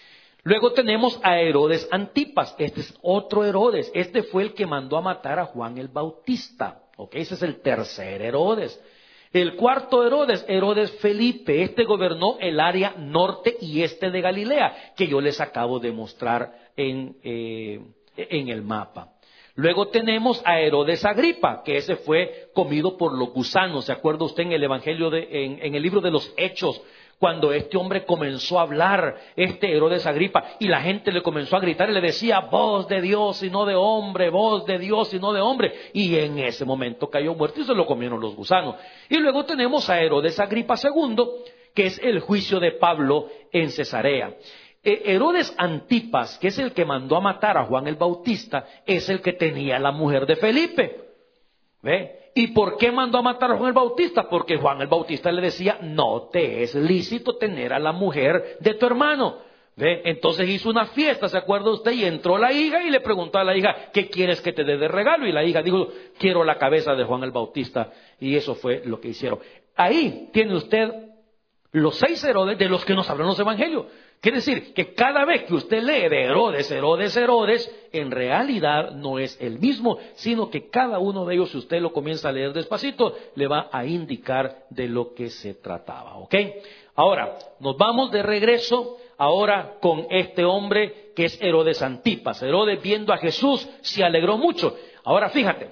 Luego tenemos a Herodes Antipas. Este es otro Herodes. Este fue el que mandó a matar a Juan el Bautista. ¿Ok? Ese es el tercer Herodes. El cuarto Herodes, Herodes Felipe. Este gobernó el área norte y este de Galilea, que yo les acabo de mostrar en, eh, en el mapa. Luego tenemos a Herodes Agripa, que ese fue comido por los gusanos. ¿Se acuerda usted en el Evangelio, de, en, en el libro de los Hechos? Cuando este hombre comenzó a hablar, este Herodes Agripa, y la gente le comenzó a gritar y le decía, voz de Dios y no de hombre, voz de Dios y no de hombre. Y en ese momento cayó muerto y se lo comieron los gusanos. Y luego tenemos a Herodes Agripa segundo, que es el juicio de Pablo en Cesarea. Herodes Antipas, que es el que mandó a matar a Juan el Bautista, es el que tenía la mujer de Felipe. ¿Ve? ¿Y por qué mandó a matar a Juan el Bautista? Porque Juan el Bautista le decía, no te es lícito tener a la mujer de tu hermano. ¿Ve? Entonces hizo una fiesta, ¿se acuerda usted? Y entró la hija y le preguntó a la hija, ¿qué quieres que te dé de regalo? Y la hija dijo, quiero la cabeza de Juan el Bautista. Y eso fue lo que hicieron. Ahí tiene usted los seis Herodes de los que nos hablan los evangelios. Quiere decir que cada vez que usted lee de Herodes, Herodes, Herodes, en realidad no es el mismo, sino que cada uno de ellos, si usted lo comienza a leer despacito, le va a indicar de lo que se trataba. ¿Ok? Ahora, nos vamos de regreso ahora con este hombre que es Herodes Antipas. Herodes, viendo a Jesús, se alegró mucho. Ahora fíjate,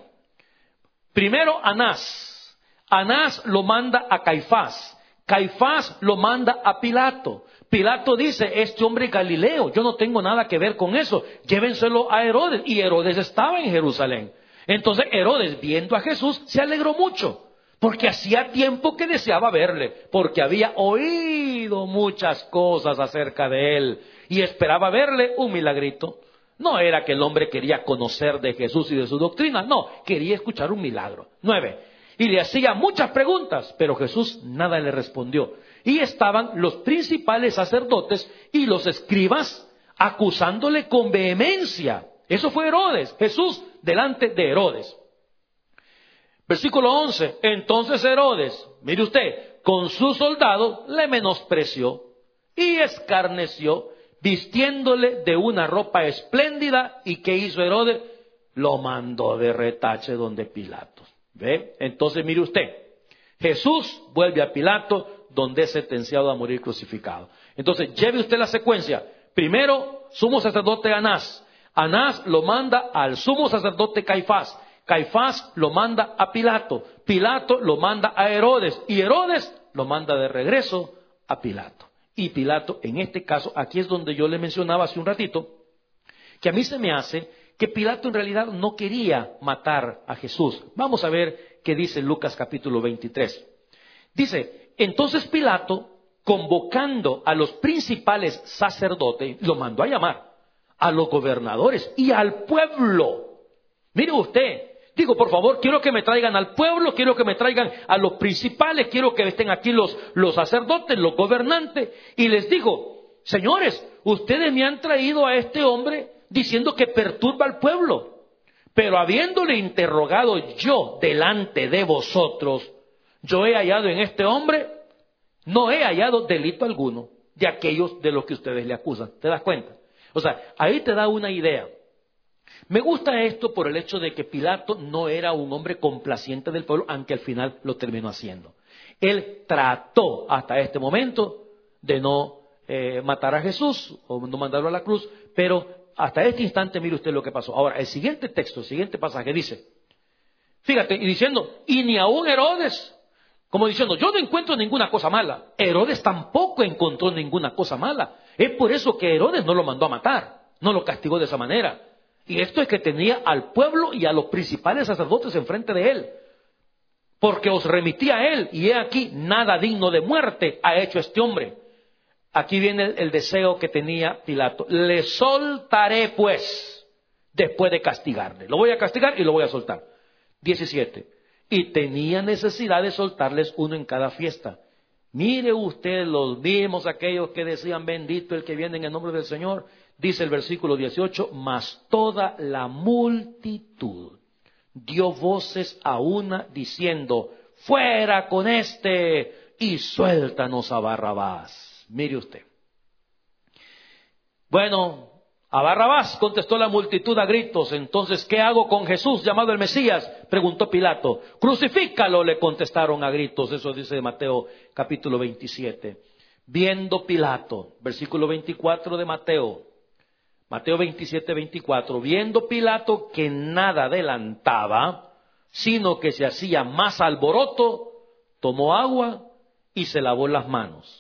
primero Anás. Anás lo manda a Caifás. Caifás lo manda a Pilato. Pilato dice, este hombre es Galileo, yo no tengo nada que ver con eso, llévenselo a Herodes. Y Herodes estaba en Jerusalén. Entonces Herodes, viendo a Jesús, se alegró mucho, porque hacía tiempo que deseaba verle, porque había oído muchas cosas acerca de él y esperaba verle un milagrito. No era que el hombre quería conocer de Jesús y de su doctrina, no, quería escuchar un milagro. Nueve. Y le hacía muchas preguntas, pero Jesús nada le respondió. Y estaban los principales sacerdotes y los escribas acusándole con vehemencia. Eso fue Herodes, Jesús delante de Herodes. Versículo once. Entonces Herodes, mire usted, con sus soldados le menospreció y escarneció, vistiéndole de una ropa espléndida. ¿Y qué hizo Herodes? Lo mandó de retache donde Pilato. ¿Ve? Entonces mire usted, Jesús vuelve a Pilato, donde es sentenciado a morir crucificado. Entonces lleve usted la secuencia. Primero, sumo sacerdote Anás. Anás lo manda al sumo sacerdote Caifás. Caifás lo manda a Pilato. Pilato lo manda a Herodes. Y Herodes lo manda de regreso a Pilato. Y Pilato, en este caso, aquí es donde yo le mencionaba hace un ratito, que a mí se me hace que Pilato en realidad no quería matar a Jesús. Vamos a ver qué dice Lucas capítulo veintitrés. Dice, entonces Pilato, convocando a los principales sacerdotes, lo mandó a llamar, a los gobernadores y al pueblo. Mire usted, digo, por favor, quiero que me traigan al pueblo, quiero que me traigan a los principales, quiero que estén aquí los, los sacerdotes, los gobernantes. Y les digo, señores, ustedes me han traído a este hombre diciendo que perturba al pueblo. Pero habiéndole interrogado yo delante de vosotros, yo he hallado en este hombre, no he hallado delito alguno de aquellos de los que ustedes le acusan. ¿Te das cuenta? O sea, ahí te da una idea. Me gusta esto por el hecho de que Pilato no era un hombre complaciente del pueblo, aunque al final lo terminó haciendo. Él trató hasta este momento de no eh, matar a Jesús o no mandarlo a la cruz, pero hasta este instante mire usted lo que pasó. Ahora, el siguiente texto, el siguiente pasaje dice, fíjate, y diciendo, y ni aún Herodes, como diciendo, yo no encuentro ninguna cosa mala. Herodes tampoco encontró ninguna cosa mala. Es por eso que Herodes no lo mandó a matar, no lo castigó de esa manera. Y esto es que tenía al pueblo y a los principales sacerdotes enfrente de él. Porque os remití a él, y he aquí, nada digno de muerte ha hecho este hombre. Aquí viene el, el deseo que tenía Pilato. Le soltaré pues, después de castigarle. Lo voy a castigar y lo voy a soltar. diecisiete. Y tenía necesidad de soltarles uno en cada fiesta. Mire usted los mismos, aquellos que decían bendito el que viene en el nombre del Señor. Dice el versículo dieciocho, mas toda la multitud dio voces a una diciendo, fuera con este y suéltanos a Barrabás. Mire usted. Bueno, a Barrabás, contestó la multitud a gritos. Entonces, ¿qué hago con Jesús llamado el Mesías?, preguntó Pilato. Crucifícalo, le contestaron a gritos. Eso dice Mateo capítulo veintisiete. Viendo Pilato, versículo veinticuatro de Mateo, Mateo veintisiete, veinticuatro, viendo Pilato que nada adelantaba, sino que se hacía más alboroto, tomó agua y se lavó las manos.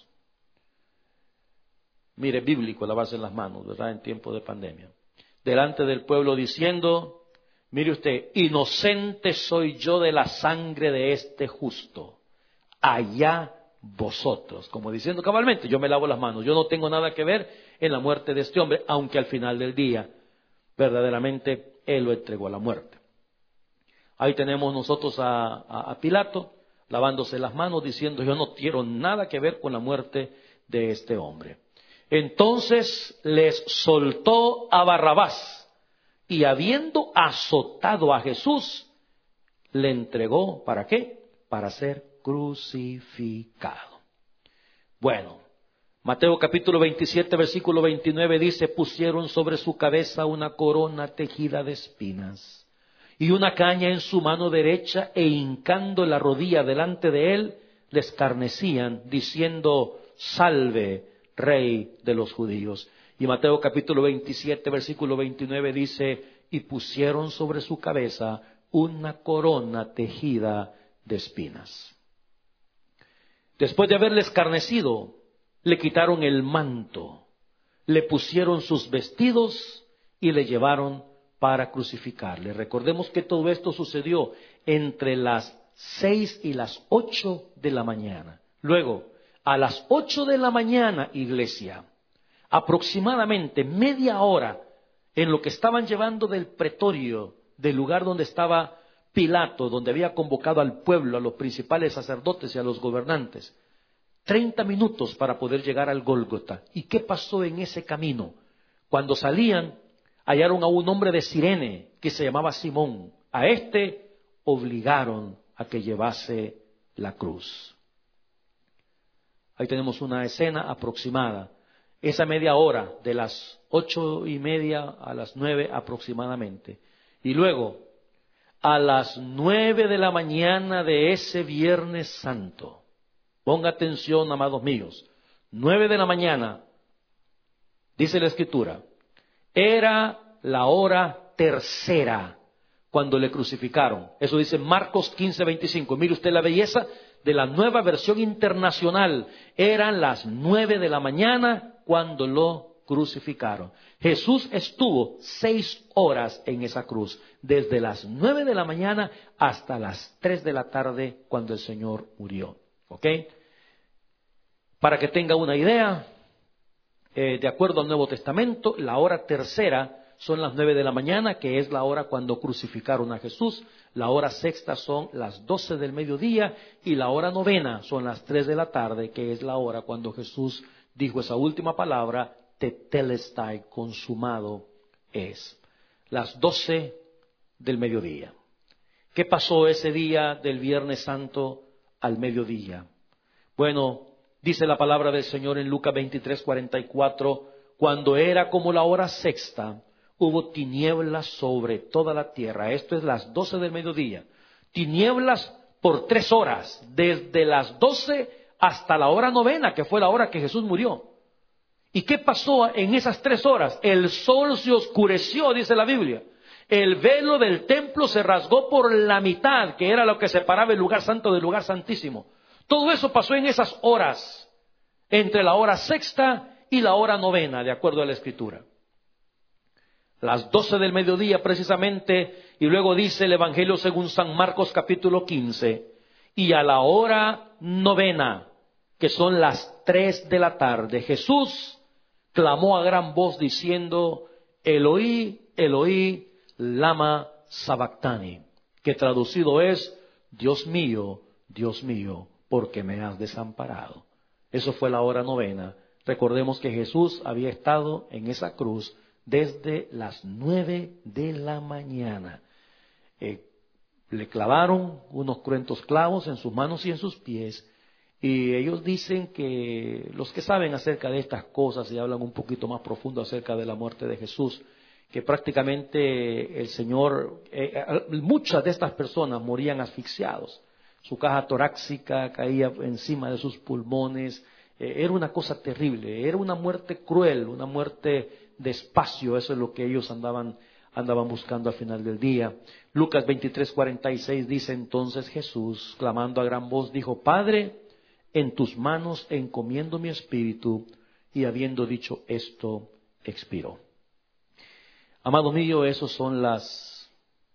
Mire, bíblico lavarse las manos, ¿verdad?, en tiempo de pandemia. Delante del pueblo diciendo, mire usted, inocente soy yo de la sangre de este justo, allá vosotros. Como diciendo cabalmente, yo me lavo las manos, yo no tengo nada que ver en la muerte de este hombre, aunque al final del día, verdaderamente, él lo entregó a la muerte. Ahí tenemos nosotros a, a, a Pilato, lavándose las manos, diciendo, yo no quiero nada que ver con la muerte de este hombre. Entonces les soltó a Barrabás y habiendo azotado a Jesús, le entregó, ¿para qué? Para ser crucificado. Bueno, Mateo capítulo veintisiete, versículo veintinueve dice, pusieron sobre su cabeza una corona tejida de espinas y una caña en su mano derecha e hincando la rodilla delante de él, le escarnecían diciendo, salve, Rey de los judíos. Y Mateo capítulo veintisiete, versículo veintinueve dice, y pusieron sobre su cabeza una corona tejida de espinas. Después de haberle escarnecido, le quitaron el manto, le pusieron sus vestidos y le llevaron para crucificarle. Recordemos que todo esto sucedió entre las seis y las ocho de la mañana. Luego, a las ocho de la mañana, iglesia, aproximadamente media hora en lo que estaban llevando del pretorio, del lugar donde estaba Pilato, donde había convocado al pueblo, a los principales sacerdotes y a los gobernantes, treinta minutos para poder llegar al Gólgota. ¿Y qué pasó en ese camino? Cuando salían, hallaron a un hombre de Cirene que se llamaba Simón. A este obligaron a que llevase la cruz. Ahí tenemos una escena aproximada. Esa media hora, de las ocho y media a las nueve aproximadamente. Y luego, a las nueve de la mañana de ese Viernes Santo, ponga atención, amados míos, nueve de la mañana, dice la Escritura, era la hora tercera cuando le crucificaron. Eso dice Marcos quince, veinticinco. Mire usted la belleza de la Nueva Versión Internacional. Eran las nueve de la mañana cuando lo crucificaron. Jesús estuvo seis horas en esa cruz, desde las nueve de la mañana hasta las tres de la tarde cuando el Señor murió. ¿Ok? Para que tenga una idea, eh, de acuerdo al Nuevo Testamento, la hora tercera son las nueve de la mañana, que es la hora cuando crucificaron a Jesús. La hora sexta son las doce del mediodía y la hora novena son las tres de la tarde, que es la hora cuando Jesús dijo esa última palabra, tetelestai, consumado es. Las doce del mediodía. ¿Qué pasó ese día del Viernes Santo al mediodía? Bueno, dice la palabra del Señor en Lucas veintitrés, cuarenta y cuatro, cuando era como la hora sexta, hubo tinieblas sobre toda la tierra. Esto es las doce del mediodía. Tinieblas por tres horas, desde las doce hasta la hora novena, que fue la hora que Jesús murió. ¿Y qué pasó en esas tres horas? El sol se oscureció, dice la Biblia. El velo del templo se rasgó por la mitad, que era lo que separaba el lugar santo del lugar santísimo. Todo eso pasó en esas horas, entre la hora sexta y la hora novena, de acuerdo a la Escritura. Las doce del mediodía precisamente, y luego dice el Evangelio según San Marcos capítulo quince, y a la hora novena, que son las tres de la tarde, Jesús clamó a gran voz diciendo, Eloí, Eloí, lama sabactani, que traducido es, Dios mío, Dios mío, ¿por qué me has desamparado? Eso fue la hora novena. Recordemos que Jesús había estado en esa cruz desde las nueve de la mañana. Eh, le clavaron unos cruentos clavos en sus manos y en sus pies. Y ellos dicen que los que saben acerca de estas cosas y hablan un poquito más profundo acerca de la muerte de Jesús, que prácticamente el Señor, eh, muchas de estas personas morían asfixiados. Su caja torácica caía encima de sus pulmones. Eh, era una cosa terrible, era una muerte cruel, una muerte despacio. Eso es lo que ellos andaban, andaban buscando al final del día. Lucas veintitrés, cuarenta y seis dice: entonces Jesús, clamando a gran voz, dijo: Padre, en tus manos encomiendo mi espíritu. Y habiendo dicho esto, expiró. Amado mío, esos son las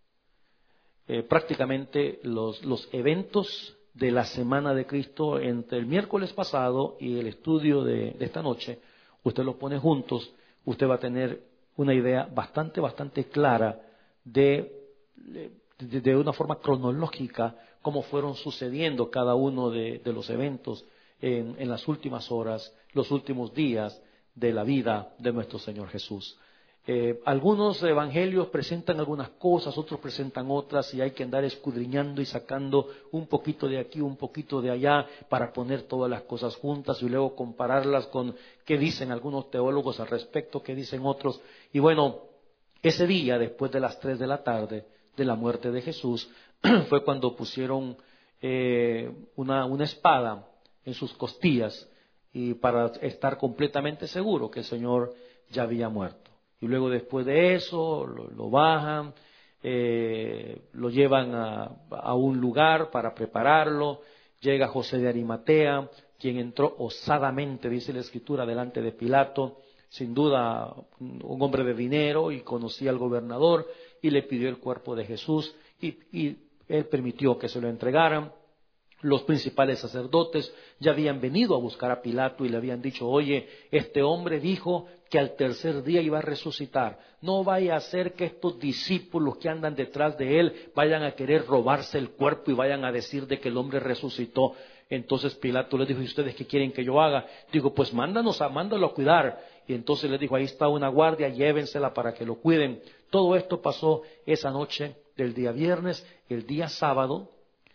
eh, prácticamente los, los eventos de la semana de Cristo entre el miércoles pasado y el estudio de, de esta noche. Usted los pone juntos, usted va a tener una idea bastante, bastante clara de, de, de una forma cronológica cómo fueron sucediendo cada uno de, de los eventos en, en las últimas horas, los últimos días de la vida de nuestro Señor Jesús. Eh, algunos evangelios presentan algunas cosas, otros presentan otras, y hay que andar escudriñando y sacando un poquito de aquí, un poquito de allá, para poner todas las cosas juntas y luego compararlas con qué dicen algunos teólogos al respecto, qué dicen otros. Y bueno, ese día, después de las tres de la tarde de la muerte de Jesús, fue cuando pusieron eh, una, una espada en sus costillas, y para estar completamente seguro que el Señor ya había muerto. Y luego después de eso lo, lo bajan, eh, lo llevan a, a un lugar para prepararlo. Llega José de Arimatea, quien entró osadamente, dice la Escritura, delante de Pilato, sin duda un hombre de dinero, y conocía al gobernador, y le pidió el cuerpo de Jesús, y, y él permitió que se lo entregaran. Los principales sacerdotes ya habían venido a buscar a Pilato y le habían dicho: oye, este hombre dijo que al tercer día iba a resucitar. No vaya a ser que estos discípulos que andan detrás de él vayan a querer robarse el cuerpo y vayan a decir de que el hombre resucitó. Entonces Pilato les dijo: ¿y ustedes qué quieren que yo haga? Digo, pues mándanos a, mándalo a cuidar. Y entonces les dijo: ahí está una guardia, llévensela para que lo cuiden. Todo esto pasó esa noche del día viernes. El día sábado,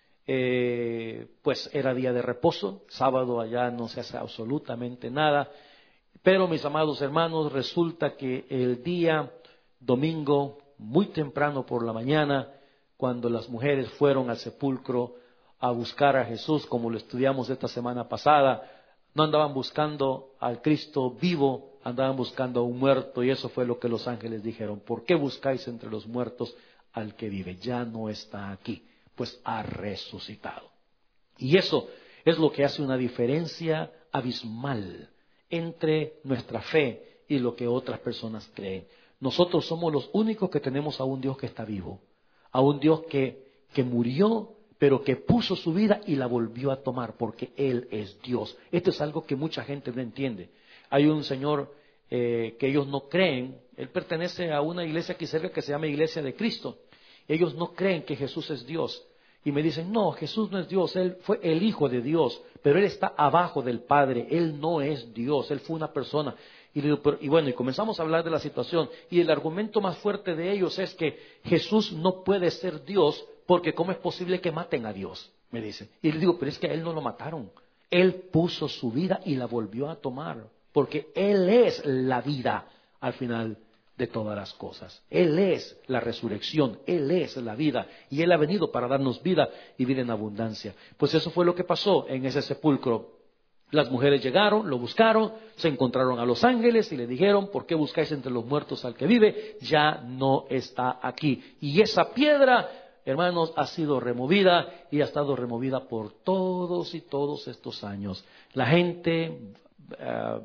Eh, pues era día de reposo. Sábado allá no se hace absolutamente nada. Pero mis amados hermanos, resulta que el día domingo, muy temprano por la mañana, cuando las mujeres fueron al sepulcro a buscar a Jesús, como lo estudiamos esta semana pasada, no andaban buscando al Cristo vivo, andaban buscando a un muerto. Y eso fue lo que los ángeles dijeron: ¿por qué buscáis entre los muertos al que vive? Ya no está aquí, pues ha resucitado. Y eso es lo que hace una diferencia abismal entre nuestra fe y lo que otras personas creen. Nosotros somos los únicos que tenemos a un Dios que está vivo, a un Dios que, que murió, pero que puso su vida y la volvió a tomar, porque Él es Dios. Esto es algo que mucha gente no entiende. Hay un señor eh, que ellos no creen, él pertenece a una iglesia aquí cerca que se llama Iglesia de Cristo. Ellos no creen que Jesús es Dios. Y me dicen: no, Jesús no es Dios, Él fue el Hijo de Dios, pero Él está abajo del Padre, Él no es Dios, Él fue una persona. Y, le digo, pero, y bueno, y comenzamos a hablar de la situación, y el argumento más fuerte de ellos es que Jesús no puede ser Dios, porque ¿cómo es posible que maten a Dios? Me dicen. Y les digo: pero es que a Él no lo mataron, Él puso su vida y la volvió a tomar, porque Él es la vida al final de todas las cosas. Él es la resurrección, Él es la vida, y Él ha venido para darnos vida y vida en abundancia. Pues eso fue lo que pasó en ese sepulcro. Las mujeres llegaron, lo buscaron, se encontraron a los ángeles y le dijeron: ¿por qué buscáis entre los muertos al que vive? Ya no está aquí. Y esa piedra, hermanos, ha sido removida, y ha estado removida por todos y todos estos años. La gente uh,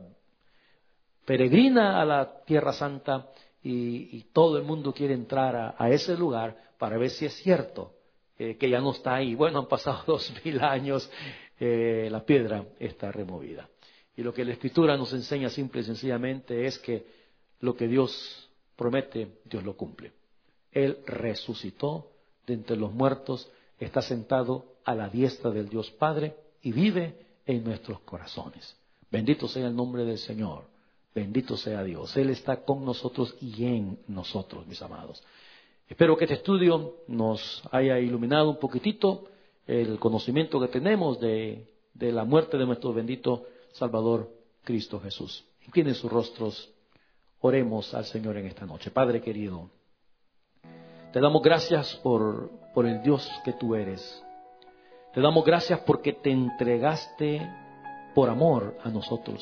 peregrina a la Tierra Santa, y, y todo el mundo quiere entrar a, a ese lugar para ver si es cierto eh, que ya no está ahí. Bueno, han pasado dos mil años, eh, la piedra está removida. Y lo que la Escritura nos enseña simple y sencillamente es que lo que Dios promete, Dios lo cumple. Él resucitó de entre los muertos, está sentado a la diestra del Dios Padre y vive en nuestros corazones. Bendito sea el nombre del Señor. Bendito sea Dios. Él está con nosotros y en nosotros, mis amados. Espero que este estudio nos haya iluminado un poquitito el conocimiento que tenemos de, de la muerte de nuestro bendito Salvador Cristo Jesús. Inclinen sus rostros, oremos al Señor en esta noche. Padre querido, te damos gracias por, por el Dios que tú eres. Te damos gracias porque te entregaste por amor a nosotros.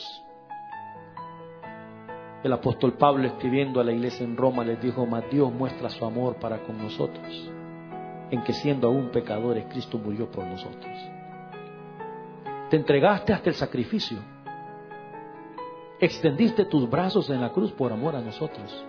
El apóstol Pablo, escribiendo a la iglesia en Roma, les dijo: mas Dios muestra su amor para con nosotros, en que siendo aún pecadores, Cristo murió por nosotros. Te entregaste hasta el sacrificio. Extendiste tus brazos en la cruz por amor a nosotros.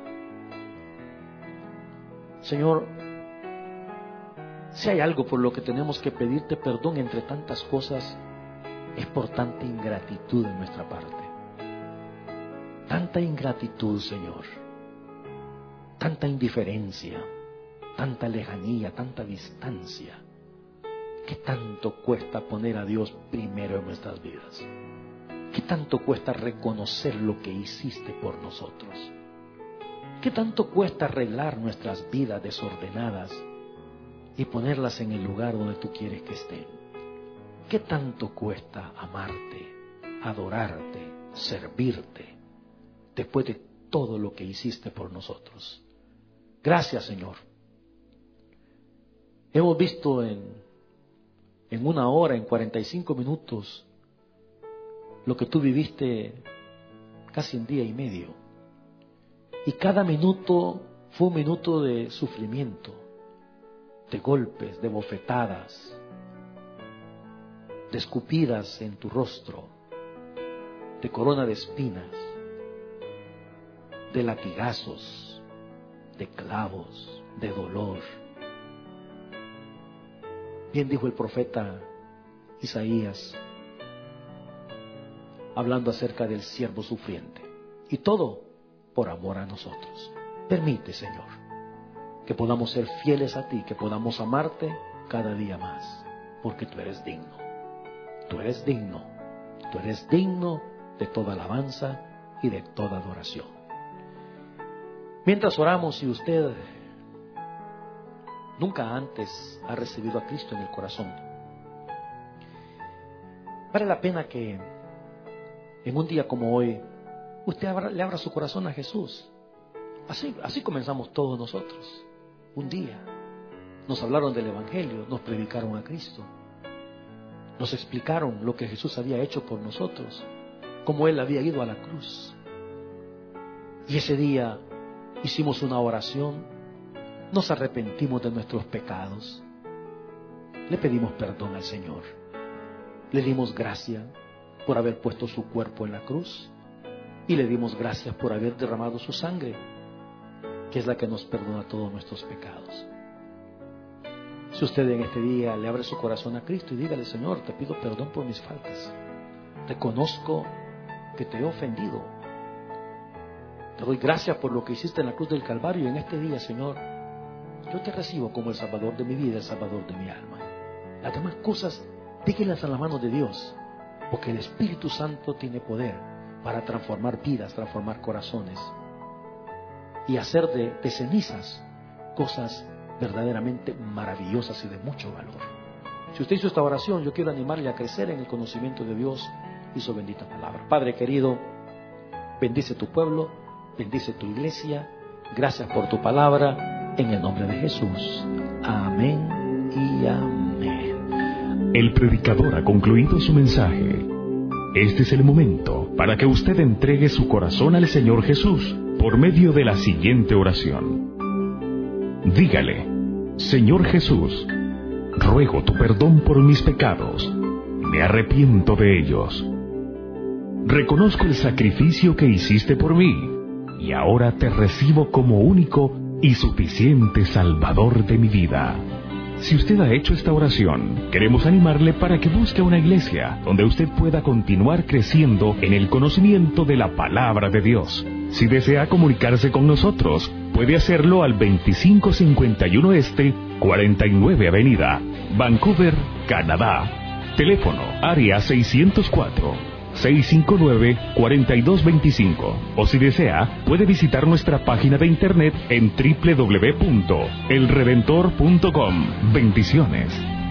Señor, si hay algo por lo que tenemos que pedirte perdón entre tantas cosas, es por tanta ingratitud de nuestra parte. Tanta ingratitud, Señor. Tanta indiferencia, tanta lejanía, tanta distancia. ¿Qué tanto cuesta poner a Dios primero en nuestras vidas? ¿Qué tanto cuesta reconocer lo que hiciste por nosotros? ¿Qué tanto cuesta arreglar nuestras vidas desordenadas y ponerlas en el lugar donde tú quieres que estén? ¿Qué tanto cuesta amarte, adorarte, servirte, después de todo lo que hiciste por nosotros? Gracias, Señor. Hemos visto en, en una hora, en cuarenta y cinco minutos, lo que tú viviste casi un día y medio. Y cada minuto fue un minuto de sufrimiento, de golpes, de bofetadas, de escupidas en tu rostro, de corona de espinas, de latigazos, de clavos, de dolor. Bien dijo el profeta Isaías, hablando acerca del siervo sufriente. Y todo por amor a nosotros. Permite, Señor, que podamos ser fieles a ti, que podamos amarte cada día más, porque tú eres digno. Tú eres digno. Tú eres digno de toda alabanza y de toda adoración. Mientras oramos, si usted nunca antes ha recibido a Cristo en el corazón, vale la pena que en un día como hoy usted abra, le abra su corazón a Jesús. Así, así comenzamos todos nosotros. Un día nos hablaron del Evangelio, nos predicaron a Cristo, nos explicaron lo que Jesús había hecho por nosotros, cómo Él había ido a la cruz. Y ese día hicimos una oración, nos arrepentimos de nuestros pecados, le pedimos perdón al Señor, le dimos gracias por haber puesto su cuerpo en la cruz y le dimos gracias por haber derramado su sangre, que es la que nos perdona todos nuestros pecados. Si usted en este día le abre su corazón a Cristo y dígale: Señor, te pido perdón por mis faltas, reconozco que te he ofendido, te doy gracias por lo que hiciste en la cruz del Calvario, y en este día, Señor, yo te recibo como el Salvador de mi vida, el Salvador de mi alma. Las demás cosas, díganlas a la mano de Dios, porque el Espíritu Santo tiene poder para transformar vidas, transformar corazones y hacer de, de cenizas cosas verdaderamente maravillosas y de mucho valor. Si usted hizo esta oración, yo quiero animarle a crecer en el conocimiento de Dios y su bendita palabra. Padre querido, bendice tu pueblo, bendice tu iglesia. Gracias por tu palabra, en el nombre de Jesús. Amén y amén. El predicador ha concluido su mensaje. Este es el momento para que usted entregue su corazón al Señor Jesús por medio de la siguiente oración. Dígale: Señor Jesús, ruego tu perdón por mis pecados, me arrepiento de ellos. Reconozco el sacrificio que hiciste por mí y ahora te recibo como único y suficiente Salvador de mi vida. Si usted ha hecho esta oración, queremos animarle para que busque una iglesia donde usted pueda continuar creciendo en el conocimiento de la palabra de Dios. Si desea comunicarse con nosotros, puede hacerlo al veinticinco cincuenta y uno Este, cuarenta y nueve Avenida, Vancouver, Canadá. Teléfono área seiscientos cuatro, seiscientos cincuenta y nueve, cuarenta y dos veinticinco. O si desea, puede visitar nuestra página de internet en doble u doble u doble u punto el redentor punto com. Bendiciones.